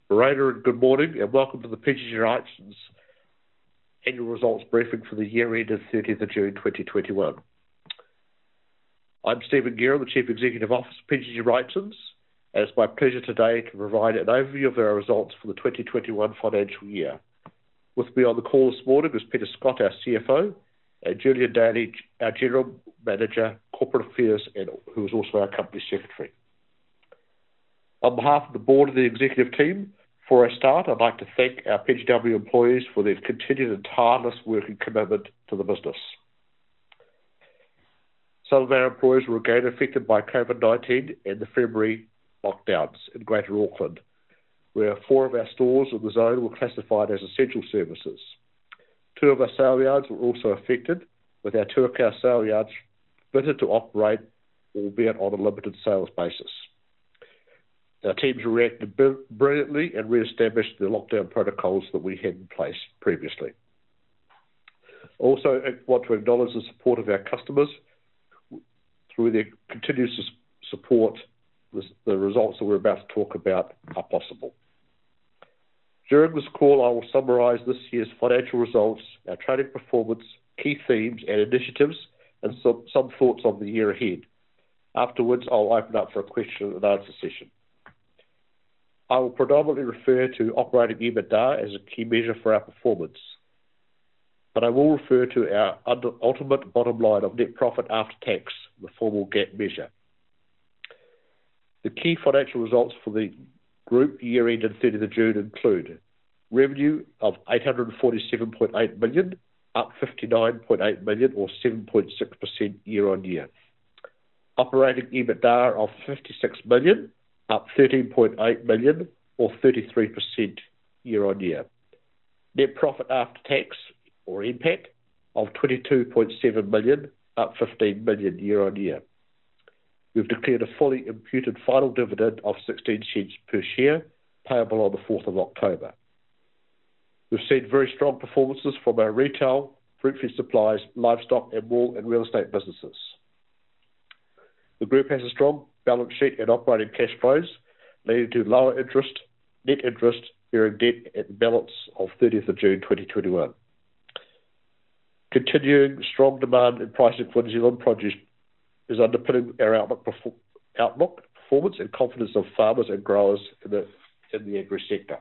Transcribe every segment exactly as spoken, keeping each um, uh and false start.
Morena, and good morning, and welcome to the P G G Wrightson's annual results briefing for the year ended thirtieth of June twenty twenty-one. I'm Stephen Guerin, the Chief Executive Officer of P G G Wrightson's, and it's my pleasure today to provide an overview of our results for the twenty twenty-one financial year. With me on the call this morning is Peter Scott, our C F O, and Julian Daly, our General Manager, Corporate Affairs, and who is also our Company Secretary. On behalf of the board and the executive team, before I start, I'd like to thank our P G W employees for their continued and tireless work and commitment to the business. Some of our employees were again affected by COVID nineteen and the February lockdowns in Greater Auckland, where four of our stores in the zone were classified as essential services. Two of our sale yards were also affected, with our Tuakau sale yards permitted to operate, albeit on a limited sales basis. Our teams reacted brilliantly and re-established the lockdown protocols that we had in place previously. Also, I want to acknowledge the support of our customers through their continuous support. The results that we're about to talk about are possible. During this call, I will summarise this year's financial results, our trading performance, key themes and initiatives, and some, some thoughts on the year ahead. Afterwards, I'll open up for a question and answer session. I will predominantly refer to operating EBITDA as a key measure for our performance, but I will refer to our ultimate bottom line of net profit after tax, the formal G A P measure. The key financial results for the group year ended thirtieth of June include revenue of eight hundred forty-seven point eight million dollars, up fifty-nine point eight million dollars or seven point six percent year on year. Operating EBITDA of fifty-six million dollars, up thirteen point eight million dollars or thirty-three percent year on year. Net profit after tax, or N P A T, of twenty-two point seven million dollars, up fifteen million dollars year on year. We've declared a fully imputed final dividend of sixteen cents per share, payable on the fourth of October. We've seen very strong performances from our retail, fruitfed supplies, livestock and wool and real estate businesses. The group has a strong balance sheet and operating cash flows, leading to lower interest, net interest, bearing debt at balance of thirtieth of June twenty twenty-one. Continuing strong demand and pricing for New Zealand produce is underpinning our outlook, perfor- outlook, performance and confidence of farmers and growers in the, in the agri sector.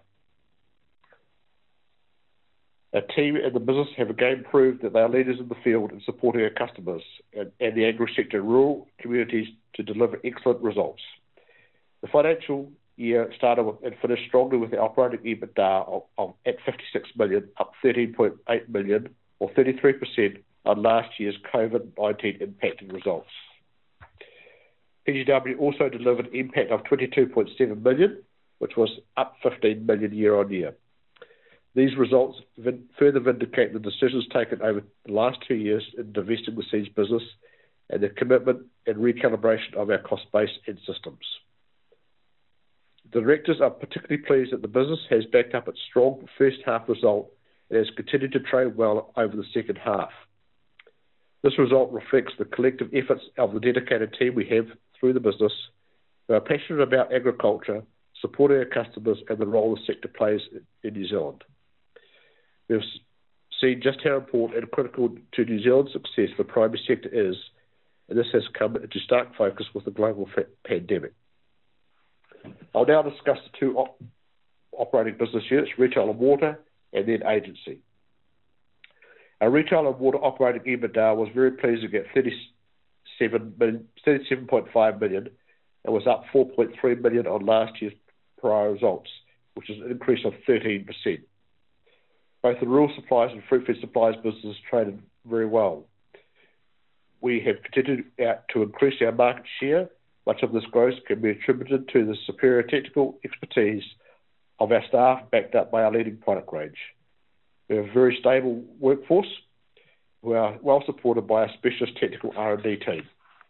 Our team and the business have again proved that they are leaders in the field in supporting our customers and, and the agri sector and rural communities to deliver excellent results. The financial year started with, and finished strongly with the operating EBITDA of, of, at fifty-six million dollars, up thirteen point eight million dollars or thirty-three percent on last year's COVID nineteen impacted results. P G W also delivered an impact of twenty-two point seven million dollars, which was up fifteen million dollars year on year. These results vin- further vindicate the decisions taken over the last two years in divesting the seeds business and the commitment and recalibration of our cost base and systems. The directors are particularly pleased that the business has backed up its strong first half result and has continued to trade well over the second half. This result reflects the collective efforts of the dedicated team we have through the business, who are passionate about agriculture, supporting our customers and the role the sector plays in New Zealand. We've seen just how important and critical to New Zealand's success the primary sector is, and this has come into stark focus with the global fa- pandemic. I'll now discuss the two op- operating business units, retail and water, and then agency. Our retail and water operating EBITDA was very pleasing at thirty-seven point five million dollars and was up four point three million dollars on last year's prior results, which is an increase of thirteen percent. Both the rural supplies and fruitfed supplies businesses traded very well. We have continued out to increase our market share. Much of this growth can be attributed to the superior technical expertise of our staff, backed up by our leading product range. We have a very stable workforce who are well supported by a specialist technical R and D team.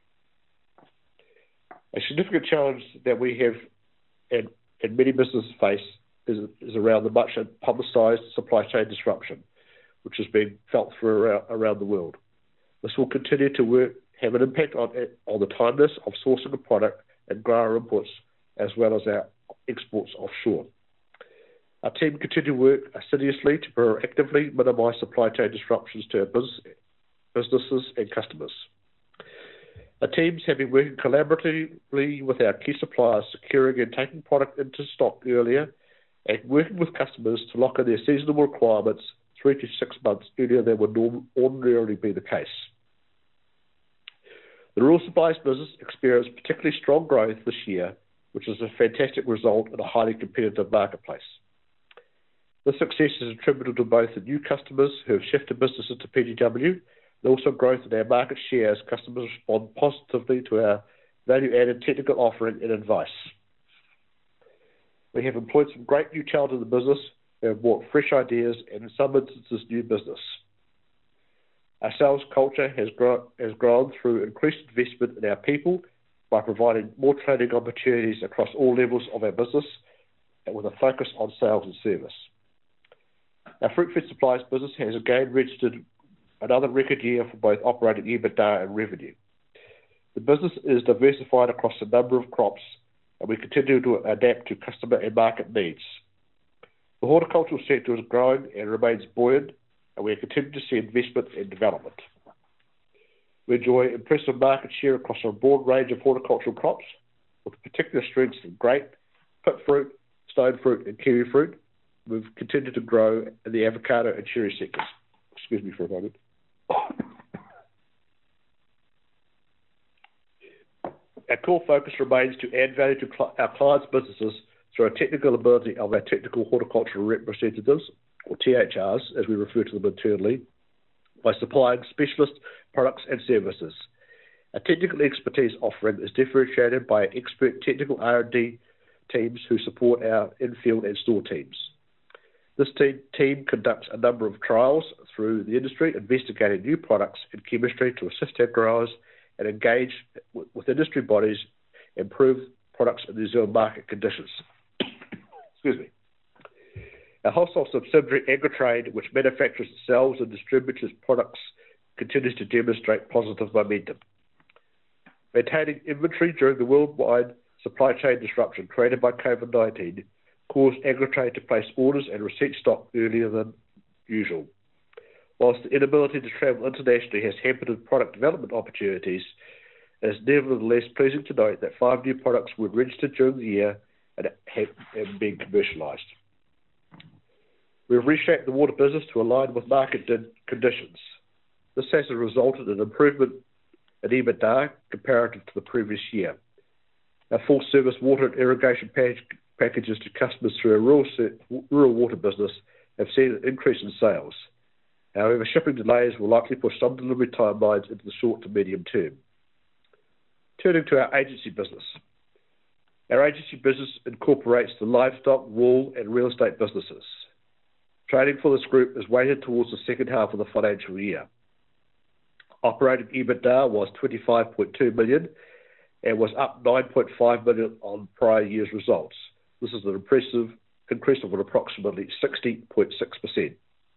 A significant challenge that we have and, and many businesses face is, is around the much publicised supply chain disruption, which has been felt through around, around the world. This will continue to work, have an impact on, on the timeliness of sourcing a product and grower inputs, as well as our exports offshore. Our team continue to work assiduously to proactively minimise supply chain disruptions to our business, businesses and customers. Our teams have been working collaboratively with our key suppliers, securing and taking product into stock earlier and working with customers to lock in their seasonal requirements three to six months earlier than would norm- ordinarily be the case. The rural supplies business experienced particularly strong growth this year, which is a fantastic result in a highly competitive marketplace. This success is attributable to both the new customers who have shifted businesses to P G W and also growth in our market share as customers respond positively to our value-added technical offering and advice. We have employed some great new talent in the business who have brought fresh ideas and, in some instances, new business. Our sales culture has, grow, has grown through increased investment in our people by providing more training opportunities across all levels of our business and with a focus on sales and service. Our fruit fed supplies business has again registered another record year for both operating EBITDA and revenue. The business is diversified across a number of crops, and we continue to adapt to customer and market needs. The horticultural sector is growing and remains buoyant, and we continue to see investment and development. We enjoy impressive market share across a broad range of horticultural crops, with particular strengths in grape, pit fruit, stone fruit, and kiwi fruit. We've continued to grow in the avocado and cherry sectors. Excuse me for a moment. Our core focus remains to add value to cl- our clients' businesses through our technical ability of our technical horticultural representatives, or T H Rs, as we refer to them internally, by supplying specialist products and services. Our technical expertise offering is differentiated by expert technical R and D teams who support our in-field and store teams. This team, team conducts a number of trials through the industry, investigating new products and chemistry to assist our growers and engage with, with industry bodies and improve products in New Zealand market conditions. Excuse me. Our wholesale subsidiary, Agritrade, which manufactures, sells and distributes its products, continues to demonstrate positive momentum. Maintaining inventory during the worldwide supply chain disruption created by COVID nineteen caused Agritrade to place orders and receipt stock earlier than usual. Whilst the inability to travel internationally has hampered product development opportunities, it is nevertheless pleasing to note that five new products were registered during the year and have, have been commercialised. We have reshaped the water business to align with market conditions. This has resulted in improvement in EBITDA comparative to the previous year. Our full-service water and irrigation package, packages to customers through our rural, rural water business have seen an increase in sales. However, shipping delays will likely push some delivery timelines into the short to medium term. Turning to our agency business. Our agency business incorporates the livestock, wool and real estate businesses. Trading for this group is weighted towards the second half of the financial year. Operating EBITDA was twenty-five point two million dollars and was up nine point five million dollars on prior year's results. This is an impressive increase of approximately sixty point six percent.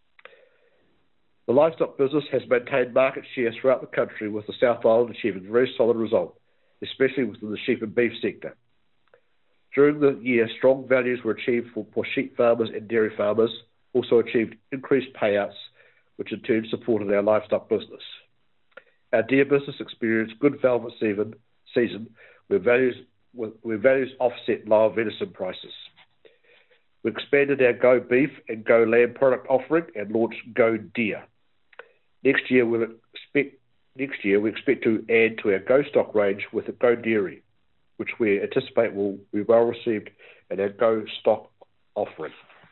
The livestock business has maintained market share throughout the country, with the South Island achieving a very solid result, especially within the sheep and beef sector. During the year, strong values were achieved for, for sheep farmers and dairy farmers, also achieved increased payouts, which in turn supported our livestock business. Our deer business experienced good velvet season, season where values where values offset lower venison prices. We expanded our Go Beef and Go Lamb product offering and launched Go Deer. Next year, we'll expect next year we expect to add to our Go Stock range with a Go Dairy, which we anticipate will be well received in our Go Stock offering.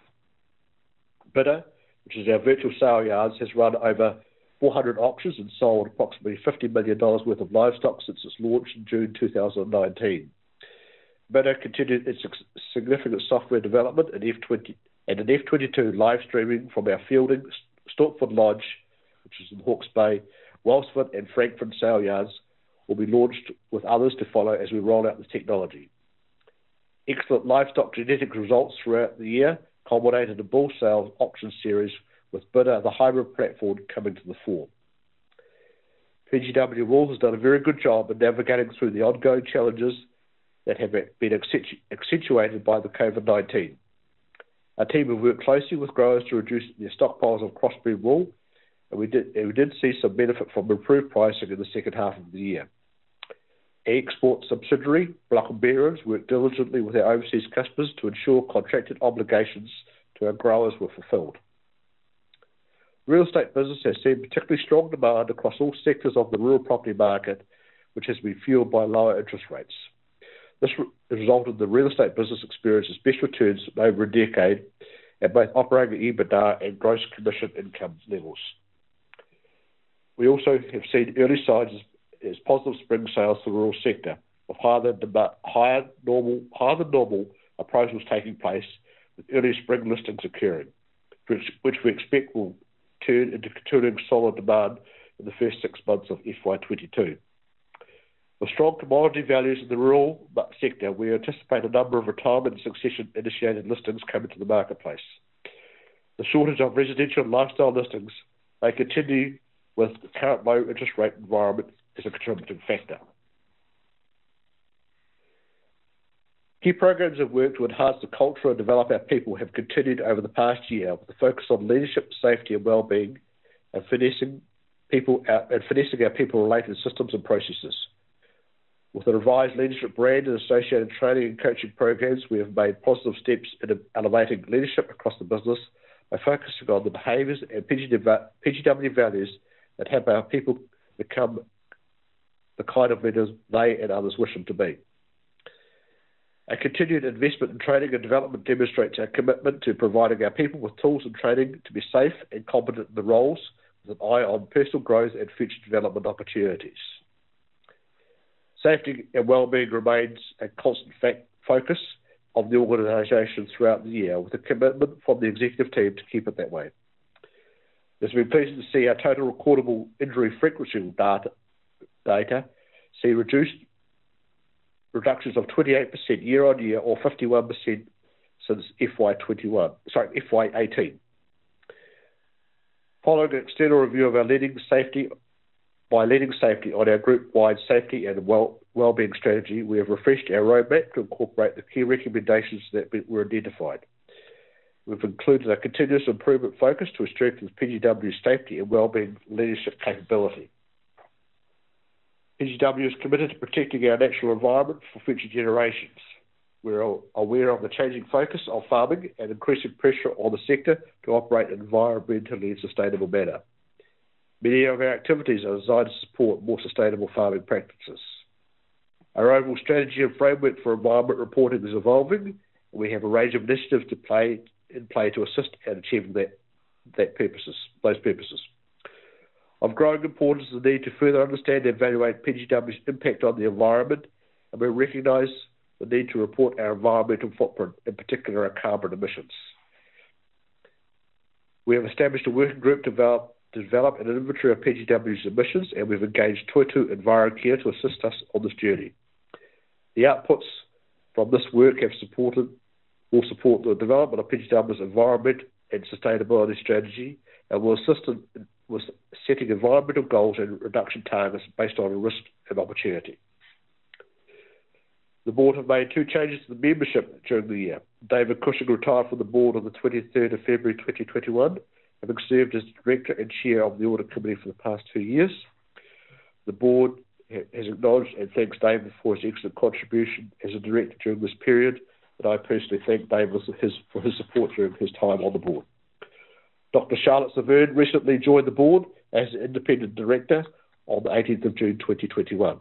Bidr, which is our virtual sale yards, has run over four hundred auctions and sold approximately fifty million dollars worth of livestock since its launch in June two thousand nineteen. Bidr continued its significant software development in F twenty and in F twenty-two live streaming from our Fielding, Stortford Lodge, which is in Hawke's Bay, Wellsford and Frankfurt sale yards, will be launched with others to follow as we roll out the technology. Excellent livestock genetic results throughout the year culminated in bull sales auction series, with Bidr, the hybrid platform, coming to the fore. P G W Wool has done a very good job in navigating through the ongoing challenges that have been accentuated by the COVID nineteen. Our team have worked closely with growers to reduce their stockpiles of crossbreed wool, and we did, and we did see some benefit from improved pricing in the second half of the year. Our export subsidiary, Black & Bearings, worked diligently with our overseas customers to ensure contracted obligations to our growers were fulfilled. The real estate business has seen particularly strong demand across all sectors of the rural property market, which has been fueled by lower interest rates. This re- resulted in the real estate business experiencing its best returns in over a decade at both operating EBITDA and gross commission income levels. We also have seen early signs as, as positive spring sales for the rural sector, with higher than, higher, normal, higher than normal appraisals taking place, with early spring listings occurring, which, which we expect will turn into continuing solid demand in the first six months of F Y twenty-two. With strong commodity values in the rural sector, we anticipate a number of retirement and succession-initiated listings coming to the marketplace. The shortage of residential and lifestyle listings may continue with the current low interest rate environment as a contributing factor. Key programs of work to enhance the culture and develop our people have continued over the past year with a focus on leadership, safety and well-being and finessing, people, and finessing our people-related systems and processes. With a revised leadership brand and associated training and coaching programs, we have made positive steps in elevating leadership across the business by focusing on the behaviours and P G W values that help our people become the kind of leaders they and others wish them to be. A continued investment in training and development demonstrates our commitment to providing our people with tools and training to be safe and competent in the roles, with an eye on personal growth and future development opportunities. Safety and well-being remains a constant fact focus of the organisation throughout the year, with a commitment from the executive team to keep it that way. It's been pleasing to see our total recordable injury frequency data, data see reduced reductions of twenty-eight percent year on year, or fifty-one percent since F Y twenty-one. Sorry, F Y eighteen. Following an external review of our leading safety, by leading safety on our group-wide safety and well well-being strategy, we have refreshed our roadmap to incorporate the key recommendations that were identified. We've included a continuous improvement focus to strengthen P G W's safety and well-being leadership capability. P G W is committed to protecting our natural environment for future generations. We're aware of the changing focus of farming and increasing pressure on the sector to operate in an environmentally and sustainable manner. Many of our activities are designed to support more sustainable farming practices. Our overall strategy and framework for environment reporting is evolving, and we have a range of initiatives to play in play to assist in achieving that, that purposes, those purposes. Of growing importance is the need to further understand and evaluate P G W's impact on the environment, and we recognise the need to report our environmental footprint, in particular our carbon emissions. We have established a working group to develop, to develop an inventory of P G W's emissions, and we've engaged Toitu EnviroCare to assist us on this journey. The outputs from this work have supported will support the development of P G W's environment and sustainability strategy, and will assist in with setting environmental goals and reduction targets based on risk and opportunity. The board have made two changes to the membership during the year. David Cushing retired from the board on the twenty-third of February twenty twenty-one, having served as director and chair of the audit committee for the past two years. The board has acknowledged and thanks David for his excellent contribution as a director during this period, and I personally thank David for his, for his support during his time on the board. Doctor Charlotte Severn recently joined the board as an independent director on the eighteenth of June twenty twenty-one.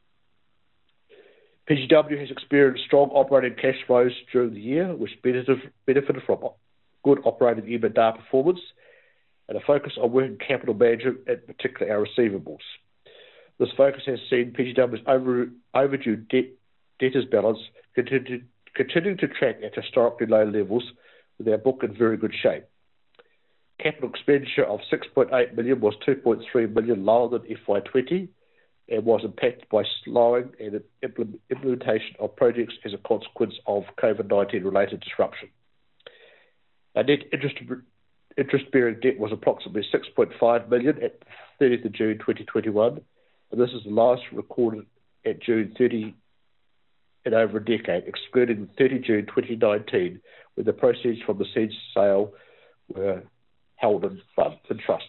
P G W has experienced strong operating cash flows during the year, which benefited from good operating EBITDA performance and a focus on working capital management, in particular our receivables. This focus has seen P G W's over, overdue debt, debtors balance continue, continuing to track at historically low levels, with our book in very good shape. Capital expenditure of six point eight million dollars was two point three million dollars lower than F Y twenty and was impacted by slowing and implementation of projects as a consequence of COVID nineteen related disruption. Our net interest, interest-bearing debt was approximately six point five million dollars at thirtieth of June twenty twenty-one, and this is the last recorded at June thirtieth in over a decade, excluding thirty June twenty nineteen, when the proceeds from the seed sale were held in fund in trust.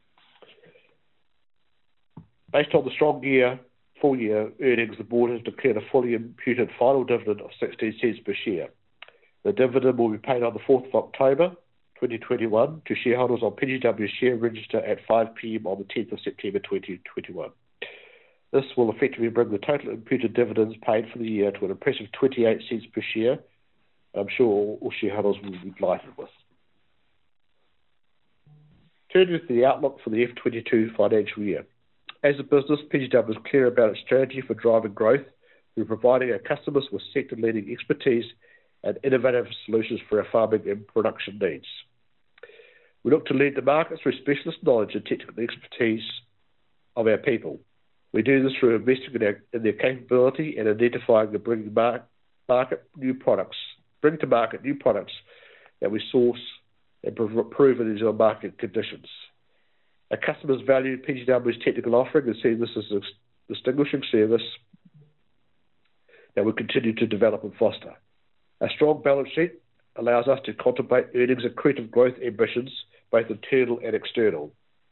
Based on the strong year, full year earnings, the board has declared a fully imputed final dividend of sixteen cents per share. The dividend will be paid on the fourth of October twenty twenty-one to shareholders on P G W's share register at five p m on the tenth of September twenty twenty-one. This will effectively bring the total imputed dividends paid for the year to an impressive twenty-eight cents per share. I'm sure all, all shareholders will be delighted with. Turning to the outlook for the F twenty-two financial year. As a business, P G W is clear about its strategy for driving growth through providing our customers with sector-leading expertise and innovative solutions for our farming and production needs. We look to lead the market through specialist knowledge and technical expertise of our people. We do this through investing in, our, in their capability and identifying and bringing mar- market new products, bring to market new products that we source and prove in these market conditions. Our customers value P G W's technical offering and see this as a distinguishing service that we continue to develop and foster. A strong balance sheet allows us to contemplate earnings accretive growth ambitions, both internal and external.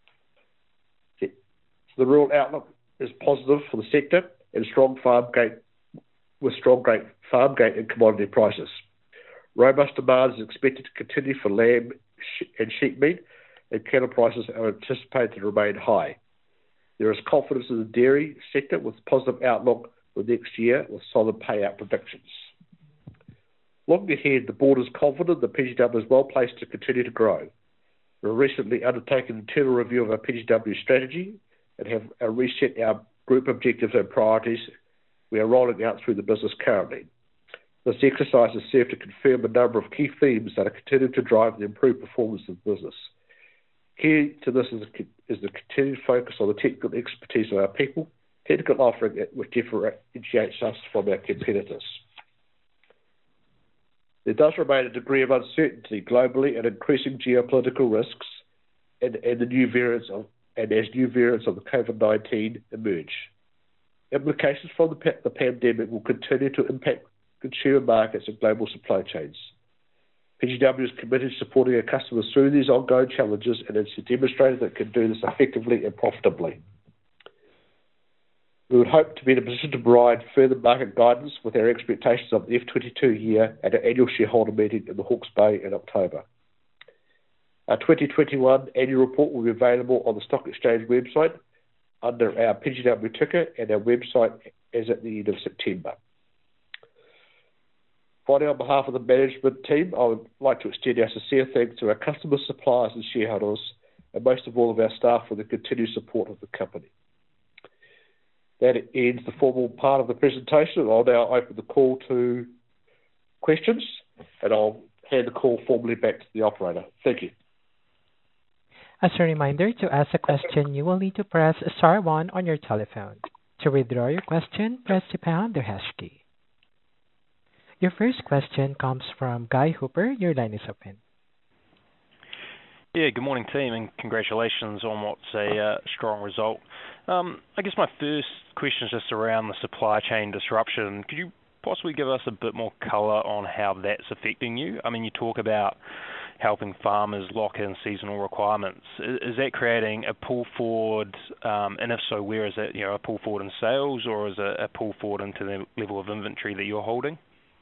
The rural outlook is positive for the sector and strong farm gate, with strong gate, farm gate and commodity prices. Robust demand is expected to continue for lamb and sheep meat, and cattle prices are anticipated to remain high. There is confidence in the dairy sector with positive outlook for next year with solid payout predictions. Looking ahead, the board is confident that P G W is well placed to continue to grow. We've recently undertaken an internal review of our P G W strategy and have uh, reset our group objectives and priorities we are rolling out through the business currently. This exercise has served to confirm a number of key themes that are continuing to drive the improved performance of the business. Key to this is, is the continued focus on the technical expertise of our people, technical offering which differentiates us from our competitors. There does remain a degree of uncertainty globally and increasing geopolitical risks and, and the new variants of and as new variants of the COVID nineteen emerge. Implications from the, the pandemic will continue to impact consumer markets and global supply chains. P G W is committed to supporting our customers through these ongoing challenges and it's demonstrated that it can do this effectively and profitably. We would hope to be in a position to provide further market guidance with our expectations of the F twenty-two year at our annual shareholder meeting in the Hawke's Bay in October. Our twenty twenty-one annual report will be available on the Stock Exchange website under our P G W ticker and our website as at the end of September. Finally, on behalf of the management team, I would like to extend our sincere thanks to our customers, suppliers and shareholders, and most of all of our staff for the continued support of the company. That ends the formal part of the presentation. I'll now open the call to questions, and I'll hand the call formally back to the operator. Thank you. As a reminder, to ask a question, you will need to press star one on your telephone. To withdraw your question, press the pound or hash key. Your first question comes from Guy Hooper. Your line is open. Yeah, good morning, team, and congratulations on what's a uh, strong result. Um, I guess my first question is just around the supply chain disruption. Could you possibly give us a bit more colour on how that's affecting you? I mean, you talk about helping farmers lock in seasonal requirements. Is, is that creating a pull forward, um, and if so, where is it? You know, a pull forward in sales, or is it a pull forward into the level of inventory that you're holding?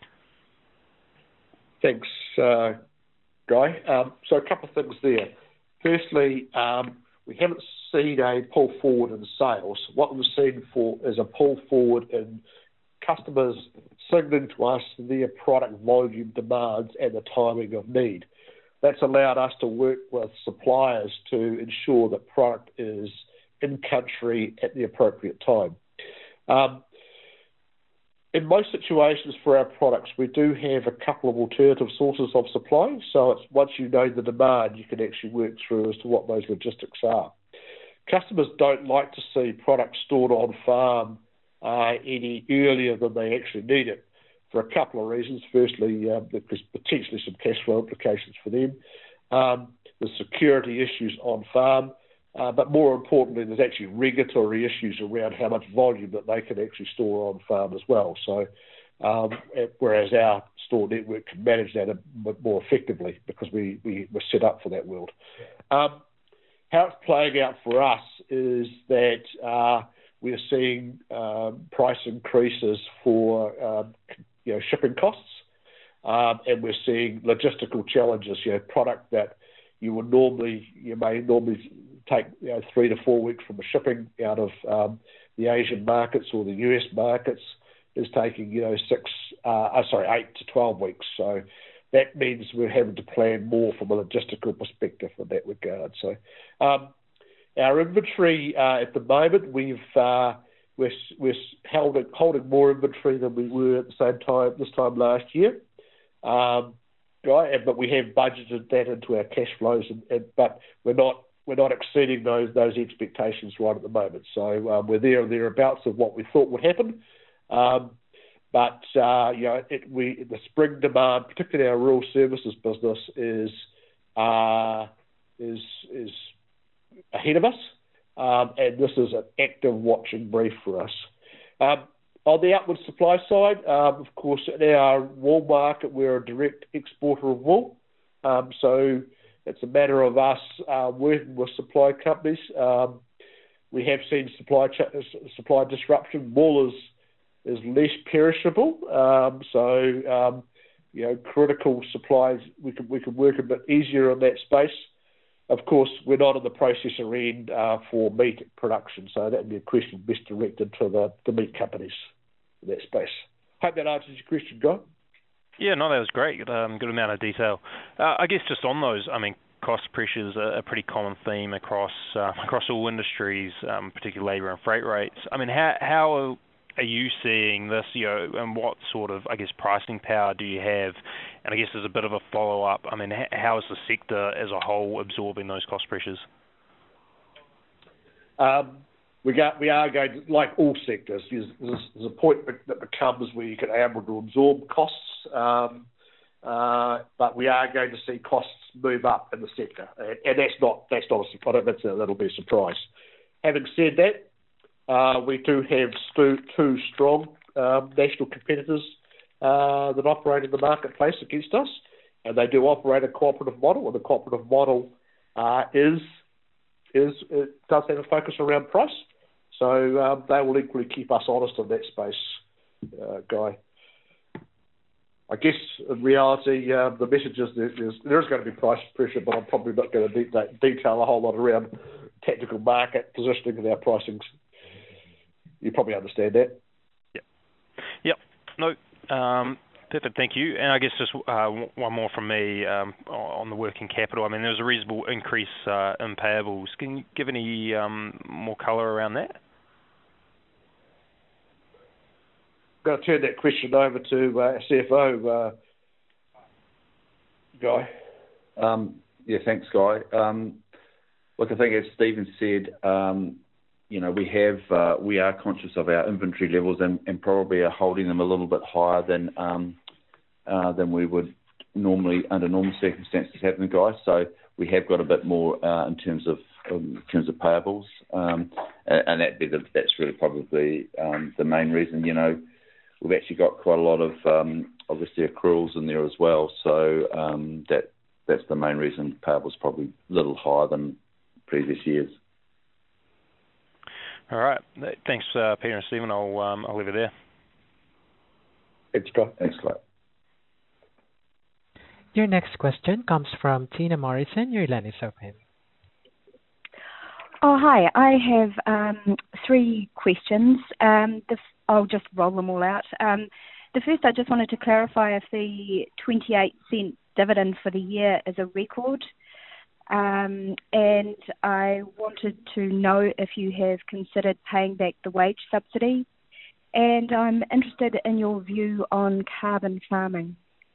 Thanks, uh, Guy. Um, so a couple of things there. Firstly, um, we haven't seen a pull forward in sales. What we've seen for is a pull forward in customers signaling to us their product volume demands and the timing of need. That's allowed us to work with suppliers to ensure that product is in country at the appropriate time. Um, In most situations for our products, we do have a couple of alternative sources of supply. So it's once you know the demand, you can actually work through as to what those logistics are. Customers don't like to see products stored on farm uh, any earlier than they actually need it for a couple of reasons. Firstly, um, there's potentially some cash flow implications for them. Um, there's security issues on farm. Uh, but more importantly, there's actually regulatory issues around how much volume that they can actually store on farm as well. So um, whereas our store network can manage that a bit more effectively because we, we were set up for that world. Um, how it's playing out for us is that uh, we're seeing um, price increases for um, you know shipping costs, um, and we're seeing logistical challenges. You know, product that you would normally you may normally take you know, three to four weeks from a shipping out of um, the Asian markets or the U S markets is taking you know six, uh, oh, sorry, eight to twelve weeks. So that means we're having to plan more from a logistical perspective in that regard. So um, our inventory uh, at the moment, we've uh, we're we're holding holding more inventory than we were at the same time this time last year. Um, right, but we have budgeted that into our cash flows, and, and but we're not. We're not exceeding those those expectations right at the moment. So um, we're there or thereabouts of what we thought would happen. Um, but uh, you know, it, we the spring demand, particularly our rural services business, is uh, is is ahead of us, um, and this is an active watching brief for us. Um, on the outward supply side, um, of course, in our wool market, we're a direct exporter of wool, um, so. It's a matter of us uh, working with supply companies. Um, we have seen supply ch- supply disruption. Wool is is less perishable, um, so um, you know critical supplies we can we can work a bit easier in that space. Of course, we're not in the processor end uh, for meat production, so that would be a question best directed to the, the meat companies in that space. Hope that answers your question, Guy. Yeah, no, that was great. Good, um, good amount of detail. Uh, I guess just on those, I mean, cost pressures are a pretty common theme across uh, across all industries, um, particularly labour and freight rates. I mean, how how are you seeing this? You know, and what sort of, I guess, pricing power do you have? And I guess as a bit of a follow up, I mean, how is the sector as a whole absorbing those cost pressures? Um, we got we are going to, like all sectors. There's, there's a point that becomes where you can able to absorb costs. Um, uh, but we are going to see costs move up in the sector, and, and that's not that's not a, I don't think that's a, that'll be a surprise. Having said that, uh, we do have stu- two strong um, national competitors uh, that operate in the marketplace against us, and they do operate a cooperative model, and the cooperative model uh, is is it does have a focus around price, so um, they will equally keep us honest in that space, uh, Guy. I guess in reality, uh, the message is there, there is going to be price pressure, but I'm probably not going to de- detail a whole lot around tactical market positioning and our pricings. You probably understand that. Yep. Yep. No. Um, perfect. Thank you. And I guess just uh, one more from me um, on the working capital. I mean, there was a reasonable increase uh, in payables. Can you give any um, more colour around that? I'm going to turn that question over to uh, C F O, uh, Guy. Um, yeah, thanks, Guy. Um, look, I think as Stephen said, um, you know, we have uh, we are conscious of our inventory levels and, and probably are holding them a little bit higher than um, uh, than we would normally under normal circumstances have them, Guy. So we have got a bit more uh, in terms of um, in terms of payables, um, and, and that be the, that's really probably um, the main reason. You know. We've actually got quite a lot of, um, obviously, accruals in there as well. So um, that that's the main reason payables probably a little higher than previous years. All right. Thanks, uh, Peter and Stephen. I'll um, I'll leave it there. Thanks, Scott. Thanks, Scott. Your next question comes from Tina Morrison. Your line is open. Oh, hi. I have um, three questions. Um, the, I'll just roll them all out. Um, the first, I just wanted to clarify if the twenty-eight cent dividend for the year is a record. Um, and I wanted to know if you have considered paying back the wage subsidy. And I'm interested in your view on carbon farming.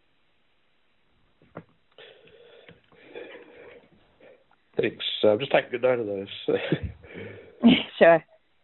Thanks. I'm uh, just taking a note of those. Sure.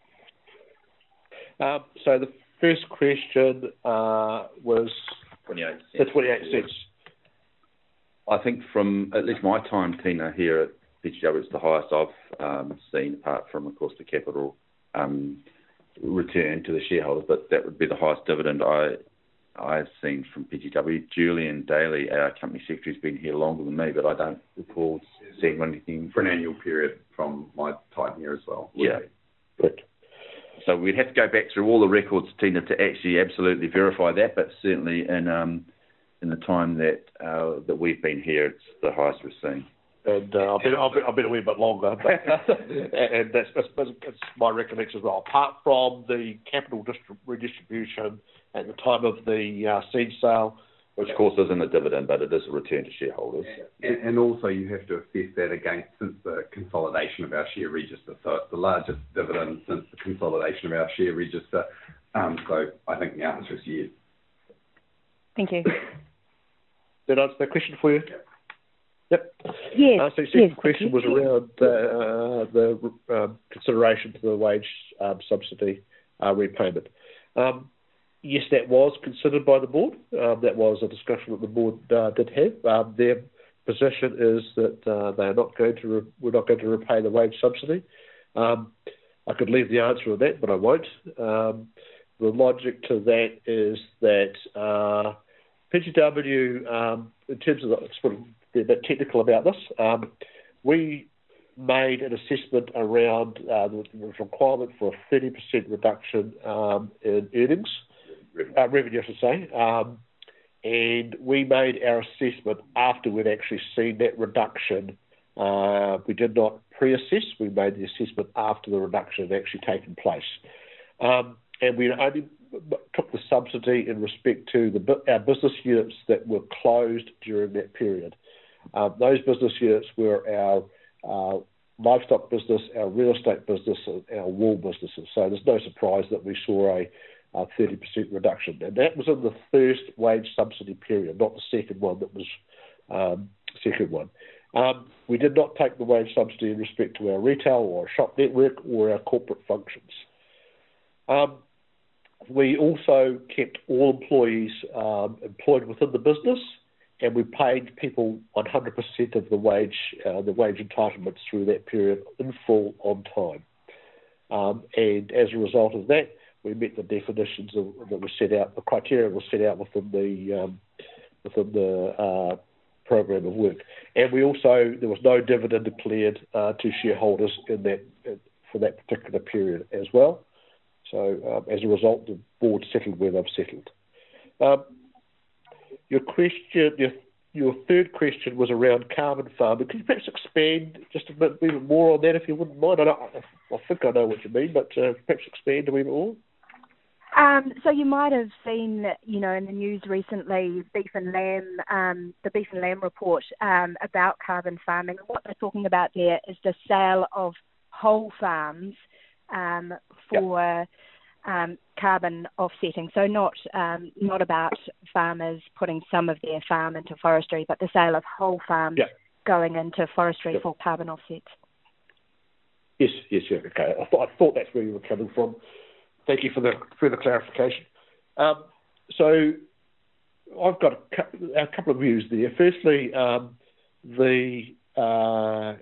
Um, so the first question uh, was twenty-eight cents. The twenty-eight cents. I think from at least my time, Tina, here at P G W, it's the highest I've um, seen, apart from, of course, the capital um, return to the shareholders. But that would be the highest dividend I I've seen from P G W. Julian Daly, our company secretary, has been here longer than me, but I don't recall seeing anything. For an annual period from my time here as well. Yeah. Good. So we'd have to go back through all the records, Tina, to actually absolutely verify that, but certainly in um, in the time that uh, that we've been here, it's the highest we've seen. And uh, I've, been, I've, been, I've been a wee bit longer, but, and that's, that's, that's my recollection as well. Apart from the capital distri- redistribution at the time of the uh, seed sale, which of course isn't a dividend, but it is a return to shareholders. And, and also you have to assess that against since the consolidation of our share register. So it's the largest dividend since the consolidation of our share register. Um, so I think the answer is yes. Thank you. Did I answer that question for you? Yep. Yes. Uh, so the second yes, question was around uh, the um, consideration to the wage um, subsidy uh, repayment. Um, yes, that was considered by the board. Um, that was a discussion that the board uh, did have. Um, their position is that uh, they are not going to re- we're not going to repay the wage subsidy. Um, I could leave the answer on that, but I won't. Um, the logic to that is that uh, P G W, um, in terms of the, sort of they're a bit technical about this. Um, we made an assessment around uh, the requirement for a thirty percent reduction um, in earnings, uh, revenue, I should say, um, and we made our assessment after we'd actually seen that reduction. Uh, we did not pre-assess, we made the assessment after the reduction had actually taken place. Um, and we only took the subsidy in respect to the, our business units that were closed during that period. Um, those business units were our uh, livestock business, our real estate business, and our wool businesses. So there's no surprise that we saw a, a thirty percent reduction. And that was in the first wage subsidy period, not the second one that was um, second one. Um, we did not take the wage subsidy in respect to our retail or our shop network or our corporate functions. Um, we also kept all employees um, employed within the business, and we paid people one hundred percent of the wage, uh, the wage entitlements through that period in full on time. Um, and as a result of that, we met the definitions of, that were set out, the criteria was set out within the um, within the uh, program of work. And we also, there was no dividend declared uh, to shareholders in that in, for that particular period as well. So um, as a result, the board settled where they've settled. Um, Your question, your, your third question was around carbon farming. Could you perhaps expand just a bit, bit more on that, if you wouldn't mind? I, don't, I think I know what you mean, but uh, perhaps expand a wee bit more. Um, so you might have seen, you know, in the news recently, Beef and Lamb, um, the Beef and Lamb report um, about carbon farming. What they're talking about there is the sale of whole farms um, for. Yep. Um, carbon offsetting, so not um, not about farmers putting some of their farm into forestry, but the sale of whole farms yeah. going into forestry yeah. for carbon offsets. Yes, yes, yeah, okay. I thought, I thought that's where you were coming from. Thank you for the further clarification. Um, so I've got a, a couple of views there. Firstly, um, the uh,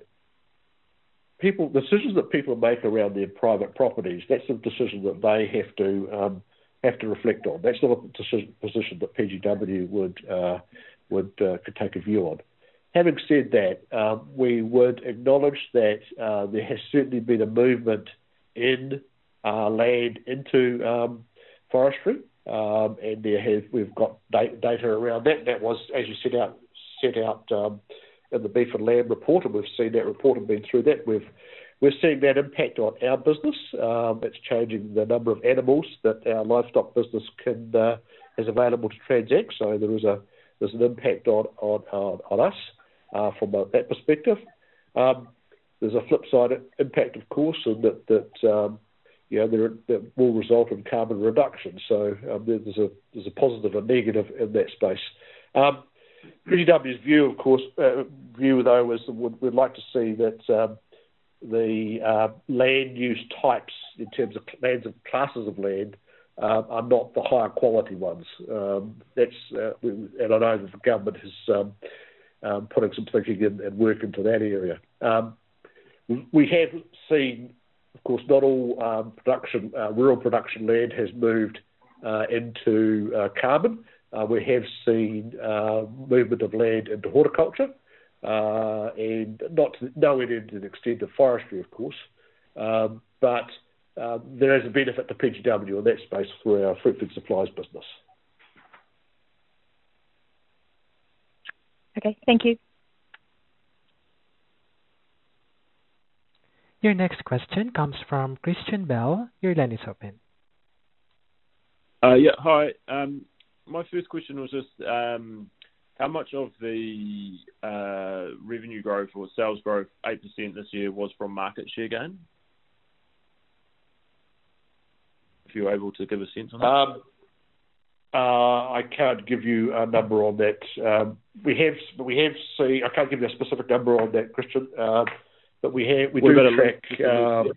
people, decisions that people make around their private properties, that's a decision that they have to um, have to reflect on. That's not a decision, position that P G W would uh, would uh, could take a view on. Having said that, um, we would acknowledge that uh, there has certainly been a movement in uh, land into um, forestry, um, and there have we've got data around that. That was, as you set out, set out. Um, in the Beef and Lamb report, and we've seen that report and been through that. We've, we're seeing that impact on our business. Um, it's changing the number of animals that our livestock business can uh, is available to transact. So there is a there's an impact on on on, on us uh, from a, that perspective. Um, there's a flip side impact, of course, and that that um, you know there, that will result in carbon reduction. So um, there's a there's a positive and negative in that space. Um, P G W's view, of course, uh, view though is would we'd like to see that um, the uh, land use types in terms of lands of classes of land uh, are not the higher quality ones. Um, that's uh, and I know that the government is um, um, putting some thinking in, and work into that area. Um, we have seen, of course, not all um, production uh, rural production land has moved uh, into uh, carbon. Uh, we have seen uh, movement of land into horticulture, uh, and not to, nowhere near to the extent of forestry, of course, um, but uh, there is a benefit to P G W in that space through our fruit food supplies business. Okay, thank you. Your next question comes from Christian Bell. Your line is open. Uh, yeah, hi. Um, my first question was just um, how much of the uh, revenue growth or sales growth, eight percent this year, was from market share gain? If you're able to give a sense on that. Um, uh, I can't give you a number on that. Um, we have, but we have seen. I can't give you a specific number on that, Christian. Uh, but we have, we what do track. Um,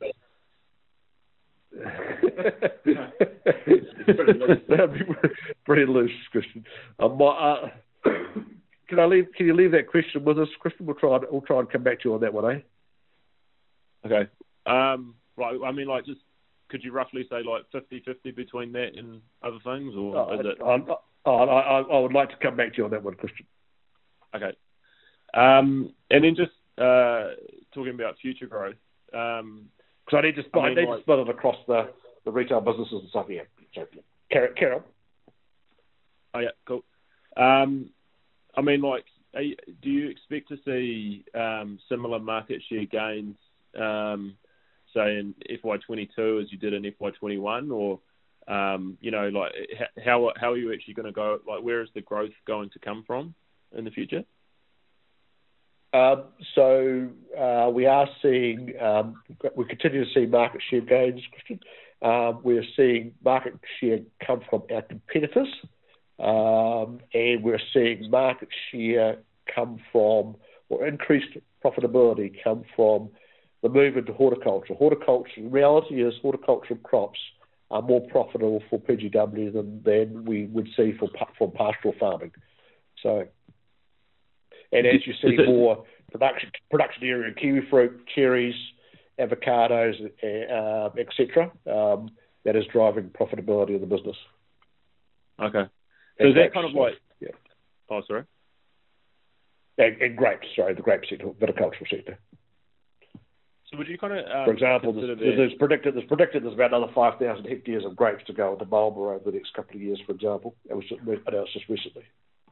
That'd be pretty loose, Christian. Um, uh, can I leave? Can you leave that question with us, Christian? We'll try. And, we'll try and come back to you on that one, eh? Okay. Um, right. I mean, like, just could you roughly say like fifty-fifty between that and other things, or oh, is it? I, I, I, I would like to come back to you on that one, Christian. Okay. Um, and then just uh, talking about future growth. Um, Because I need to, I, I mean, need like, to split it across the, the retail businesses and stuff. Yeah. So, carry, carry on. Oh yeah, cool. Um, I mean, like, are you, do you expect to see um, similar market share gains, um, say in F Y twenty-two as you did in F Y twenty-one, or um, you know, like how how are you actually going to go? Like, where is the growth going to come from in the future? Um, so uh, we are seeing, um, we continue to see market share gains, Christian. Um, we're seeing market share come from our competitors, um, and we're seeing market share come from, or increased profitability come from the move into horticulture. Horticulture, the reality is horticultural crops are more profitable for P G W than, than we would see for, for pastoral farming. So... And as you see more production production area in kiwi fruit, cherries, avocados, uh, et cetera, um, that is driving profitability of the business. Okay. So is that kind of like... Yeah. Oh, sorry. And, and grapes, sorry, the grape sector, viticultural sector. So would you kind of... Um, For example, there's, there's, predicted, there's predicted there's about another five thousand hectares of grapes to go into Marlborough over the next couple of years, for example. That was announced just recently.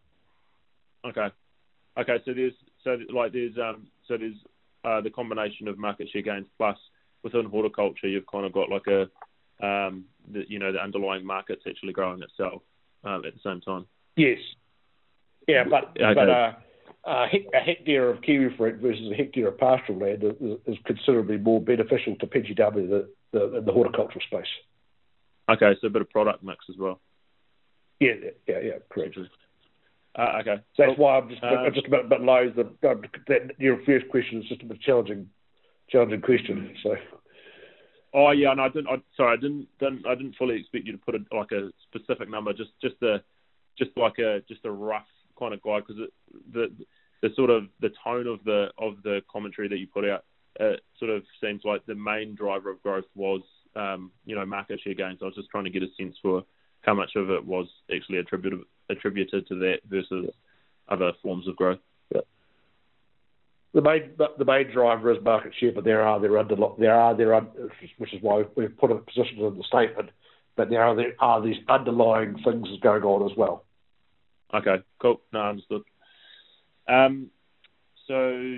Okay. Okay, so there's so like there's um so there's uh, the combination of market share gains plus within horticulture you've kind of got like a um the, you know the underlying market's actually growing itself um, at the same time. Yes. Yeah, but okay. but uh, a, a hectare of kiwi fruit versus a hectare of pastoral land is, is considerably more beneficial to P G W than the, in the horticultural space. Okay, so a bit of product mix as well. Yeah, yeah, yeah, correct. Uh, okay. So that's cool. why I'm just, um, I'm just a bit, bit low. That, that your first question is just a bit challenging, challenging question. So. Oh yeah, no, I didn't. I, sorry, I didn't, didn't. I didn't fully expect you to put a, like a specific number. Just, just a, just like a, just a rough kind of guide, because the, the sort of the tone of the of the commentary that you put out, uh, sort of seems like the main driver of growth was, um, you know, market share gains. I was just trying to get a sense for how much of it was actually attributed attributed to that versus yeah. other forms of growth. Yeah. The main the main driver is market share, but there are there under there are there are, which is why we've put a position in the statement. But there are there are these underlying things going on as well. Okay, cool. No, understood. Um, so,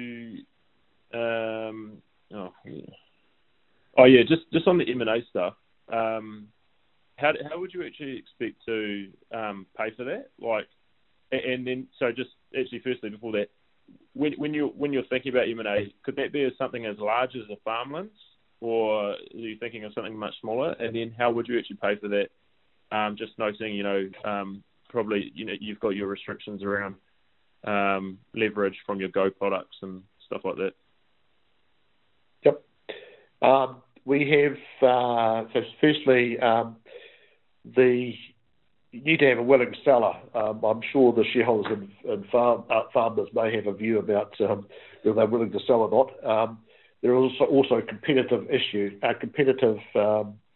um, oh yeah, oh yeah, just just on the M and A stuff. Um, How how would you actually expect to um, pay for that? Like, and then so just actually firstly before that, when when you when you're thinking about M and A, could that be as something as large as a farmlands, or are you thinking of something much smaller? And then how would you actually pay for that? Um, just noting, you know, um, probably you know you've got your restrictions around um, leverage from your Go products and stuff like that. Yep. Um, we have uh, so firstly. Um, The you need to have a willing seller. Um, I'm sure the shareholders and, and farm, uh, farmers may have a view about um, whether they're willing to sell or not. Um, there is also also a competitive issue, a competitive um,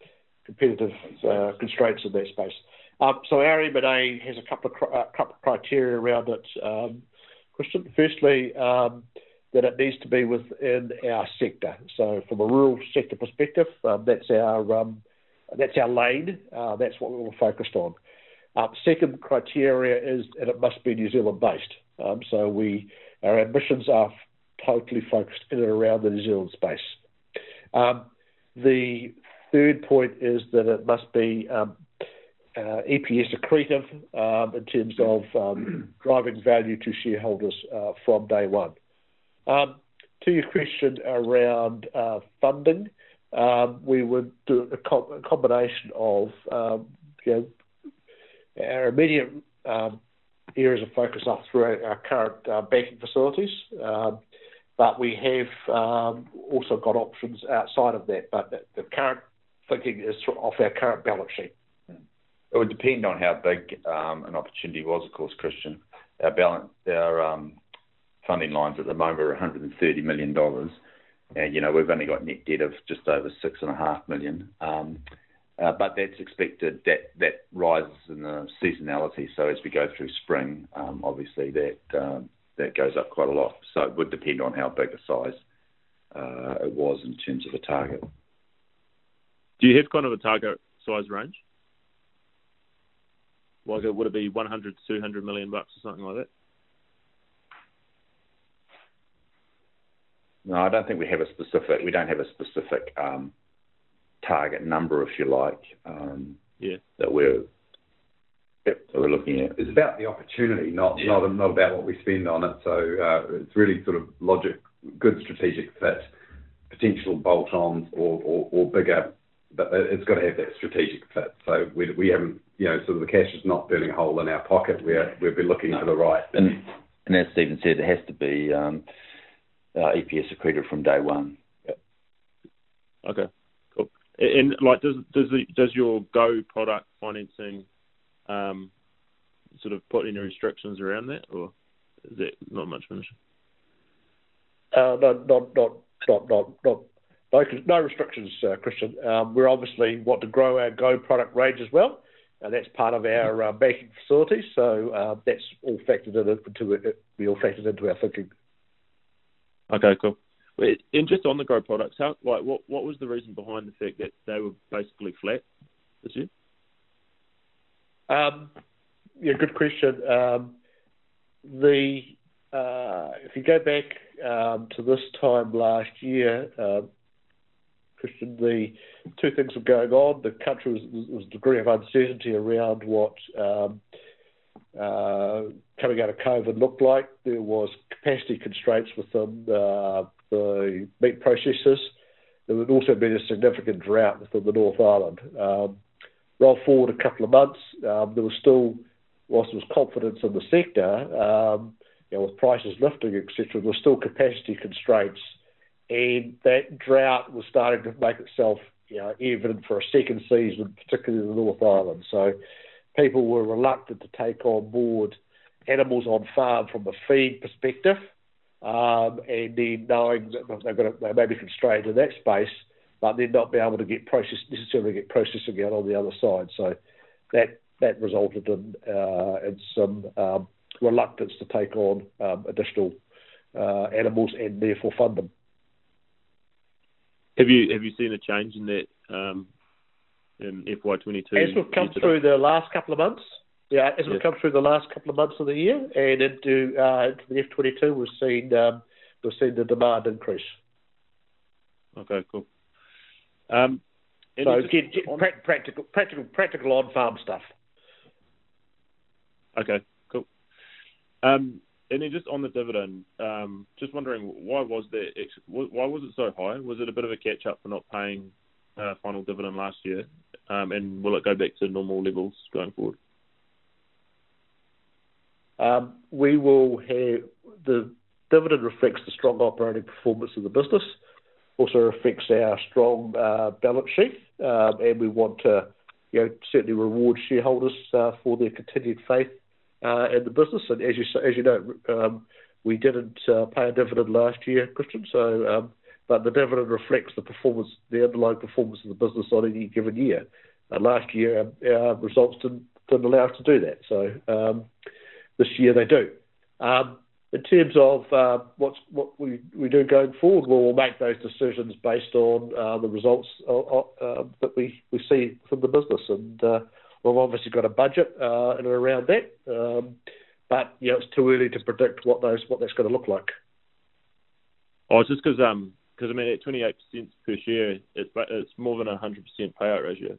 competitive uh, constraints in that space. Um, so our M and A has a couple of, cr- uh, couple of criteria around it, um, Christian. Firstly, um, that it needs to be within our sector. So from a rural sector perspective, um, that's our um, that's our lane. Uh, that's what we're focused on. Uh, second criteria is that it must be New Zealand based. Um, so we our ambitions are totally focused in and around the New Zealand space. Um, the third point is that it must be um, uh, E P S accretive um, in terms of um, driving value to shareholders uh, from day one. Um, to your question around uh, funding, um, we would do a, co- a combination of um, you know, our immediate um, areas of focus are through our, our current uh, banking facilities, um, but we have um, also got options outside of that. But the, the current thinking is off our current balance sheet. It would depend on how big um, an opportunity was, of course, Christian. Our balance, our um, funding lines at the moment are one hundred thirty million dollars, and you know we've only got net debt of just over six and a half million. Um, uh, but that's expected that that rises in the seasonality. So as we go through spring, um, obviously that um, that goes up quite a lot. So it would depend on how big a size uh, it was in terms of a target. Do you have kind of a target size range? Like, it would it be one hundred to two hundred million bucks or something like that? No, I don't think we have a specific. We don't have a specific um, target number, if you like. Um, yeah. That we're that we're looking at. It's about the opportunity, not yeah. not not about what we spend on it. So uh, it's really sort of logic, good strategic fit, potential bolt-ons or, or, or bigger. But it's got to have that strategic fit. So we we haven't, you know, sort of the cash is not burning a hole in our pocket. We're we've been looking no. for the right. And, and as Stephen said, it has to be um, uh, E P S accretive from day one. Yep. Okay, cool. And, and like, does does the, does your Go product financing um, sort of put any restrictions around that, or is that not much of an issue? Uh, no, not not not not not. No, no restrictions, uh, Christian. Um, we obviously want to grow our Go product range as well, and that's part of our uh, banking facilities. So uh, that's all factored into it. We all factored into our thinking. Okay, cool. And just on the Go products, how like what what was the reason behind the fact that they were basically flat this year? Um, yeah, good question. Um, the uh, if you go back um, to this time last year. Uh, Christian, the two things were going on. The country was, was a degree of uncertainty around what um, uh, coming out of COVID looked like. There was capacity constraints within uh, the meat processors. There had also been a significant drought within the North Island. Um, roll forward a couple of months, um, there was still, whilst there was confidence in the sector, um, you know, with prices lifting, et cetera, there were still capacity constraints. And that drought was starting to make itself, you know, evident for a second season, particularly in the North Island. So people were reluctant to take on board animals on farm from a feed perspective, um, and then knowing that they're going to, they may be constrained in that space, but then not be able to get process necessarily get processing out on the other side. So that that resulted in uh, in some um, reluctance to take on um, additional uh, animals and therefore fund them. Have you have you seen a change in that um, in F Y twenty-two? As we've come through the last couple of months, yeah, as we've yeah. come through the last couple of months of the year and into uh, into the F twenty-two, we've seen um, we've seen the demand increase. Okay, cool. Um, so get, get on... practical, practical, practical on-farm stuff. Okay, cool. Um, And then just on the dividend, um, just wondering why was that? Why was it so high? Was it a bit of a catch up for not paying uh, final dividend last year? Um, and will it go back to normal levels going forward? Um, we will have the dividend reflects the strong operating performance of the business. Also reflects our strong uh, balance sheet, um, and we want to, you know, certainly reward shareholders uh, for their continued faith Uh, in the business. And as you as you know, um, we didn't uh, pay a dividend last year, Christian, so um, but the dividend reflects the performance, the underlying performance of the business on any given year. And last year, our, our results didn't, didn't allow us to do that. So um, this year they do. Um, in terms of uh, what's, what we, we do going forward, we'll make those decisions based on uh, the results uh, uh, that we, we see from the business. And uh, we've obviously got a budget uh, in and around that. Um, but, you know, it's too early to predict what those what that's going to look like. Oh, it's just because, um, cause, I mean, at twenty-eight percent per share, it's, it's more than a one hundred percent payout ratio.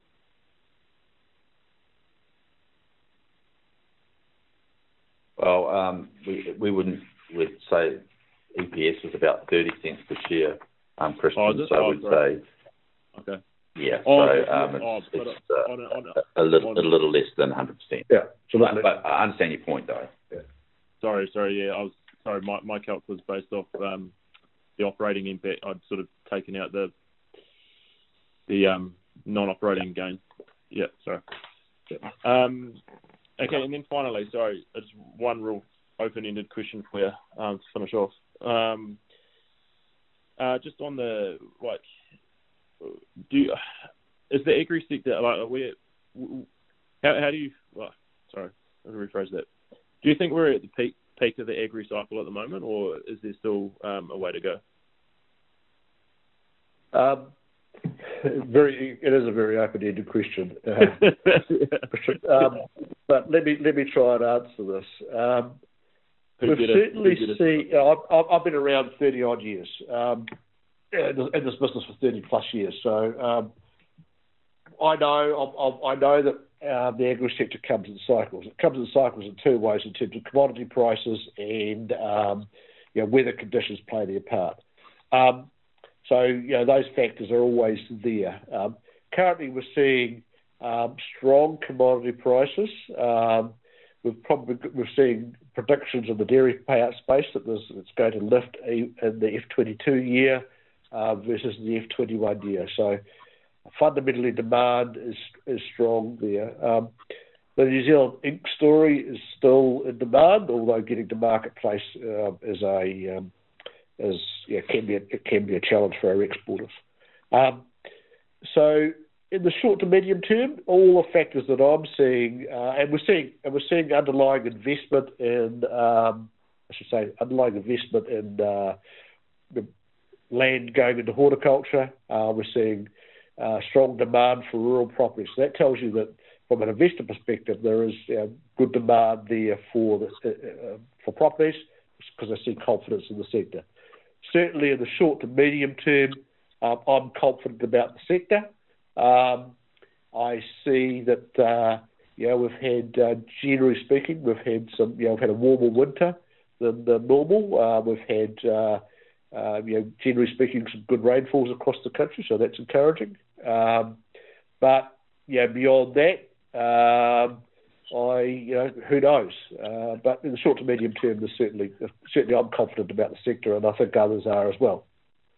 Well, um, we we wouldn't we'd say E P S was about thirty cents per share, um, Christian. Oh, is it? So Oh, I would sorry. say, Okay. yeah. Oh, so okay. um, Oh, it's, but it's uh, on a, on a, a little on, a little less than one hundred percent. Yeah. So but, but I understand your point, though. Yeah. Sorry, sorry. Yeah, I was sorry. My my calc was based off um, the operating impact. I'd sort of taken out the the um, non-operating gain. Yeah. Sorry. Yeah. Um, okay, and then finally, sorry, just one real open-ended question for you um, to finish off. Um, uh, just on the like, do you, is the agri sector like where? How how do you? Well, sorry, let me rephrase that. Do you think we're at the peak peak of the agri cycle at the moment, or is there still um, a way to go? Um, very, it is a very open-ended question. Uh, um, but let me let me try and answer this. Um, Who we've did it? certainly Who did it? seen. You know, I've, I've been around thirty odd years, um, in in this business for thirty plus years. So um, I know I, I know that uh, the agri sector comes in cycles. It comes in cycles in two ways, in terms of commodity prices and um, you know, weather conditions play their part. Um, So, you know, those factors are always there. Um, currently, we're seeing um, strong commodity prices. Um, we've probably we're seeing predictions in the dairy payout space that there's, it's going to lift in the F twenty-two year uh, versus the F twenty-one year. So, fundamentally, demand is is strong there. Um, the New Zealand ink story is still in demand, although getting to marketplace uh, is a um, is yeah, can be a, it can be a challenge for our exporters. Um, so in the short to medium term, all the factors that I'm seeing, uh, and we're seeing and we're seeing underlying investment in, um, I should say, underlying investment in uh, the land going into horticulture. Uh, we're seeing uh, strong demand for rural properties. So that tells you that from an investor perspective, there is uh, good demand there for the, uh, for properties because I see confidence in the sector. Certainly in the short to medium term, um, I'm confident about the sector. Um, I see that, uh, you know, we've had, uh, generally speaking, we've had some, you know, we've had a warmer winter than, than normal. Uh, we've had, uh, uh, you know, generally speaking, some good rainfalls across the country, so that's encouraging. Um, but, yeah, beyond that, um, I, you know, who knows? Uh, but in the short to medium term, there's certainly, certainly I'm confident about the sector, and I think others are as well.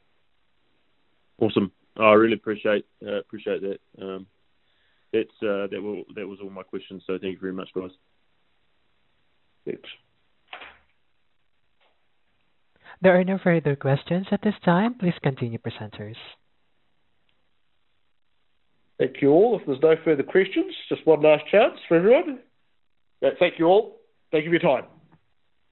Awesome. Oh, I really appreciate uh, appreciate that. Um, it's uh, that will that was all my questions. So thank you very much, guys. Thanks. There are no further questions at this time. Please continue, presenters. Thank you all. If there's no further questions, just one last chance for everyone. Uh, thank you all. Thank you for your time.